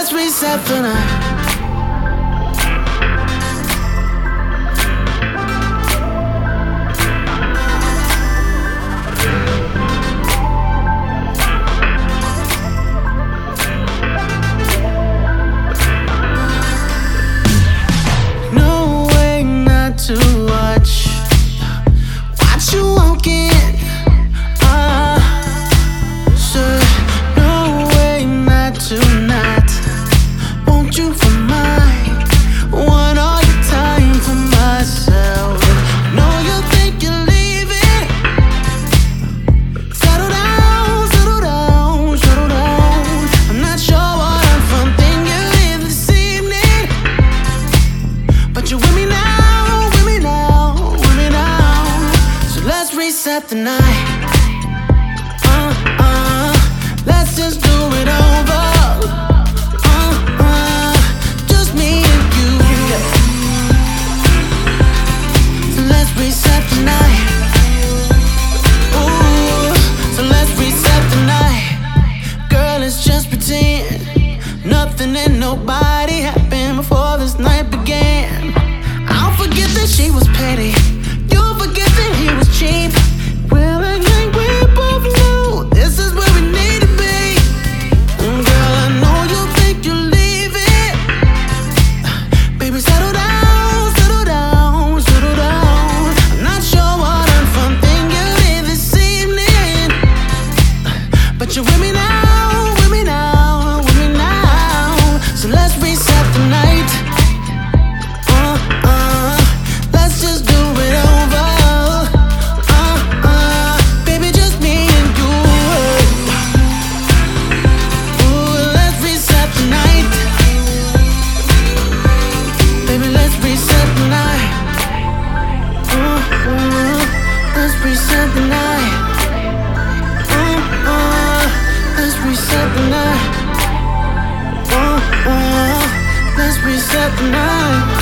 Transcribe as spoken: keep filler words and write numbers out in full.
let's reset the night. No way not to watch, watch you walking. Uh, sure, no way not to not want you for mine. Want all the time for myself. Know you think you're leaving. Settle down, settle down, settle down. I'm not sure what I'm from thinking in this evening, but you're with me now, with me now, with me now. So let's reset the night. Uh, uh, let's just do it over. Uh, uh, just me and you. So let's reset the night. Ooh, so let's reset the night. Girl, let's just pretend nothing and nobody happened before this night began. I'll forget that she was petty. You'll forget that he was cheap. Well, I think we both know this is where we need to be. And girl, I know you think you're leaving. Baby, settle down, settle down, settle down. I'm not sure what I'm from thinking in this evening, but you're with me now, with me now, with me now. So let's reset the night. Uh, uh, let's just do it over. Uh, uh, baby, just me and you. Ooh, let's reset the night. Baby, let's reset the night. Uh, uh, let's reset the night. Uh, uh, let's reset the night. Uh, uh, let's reset the night.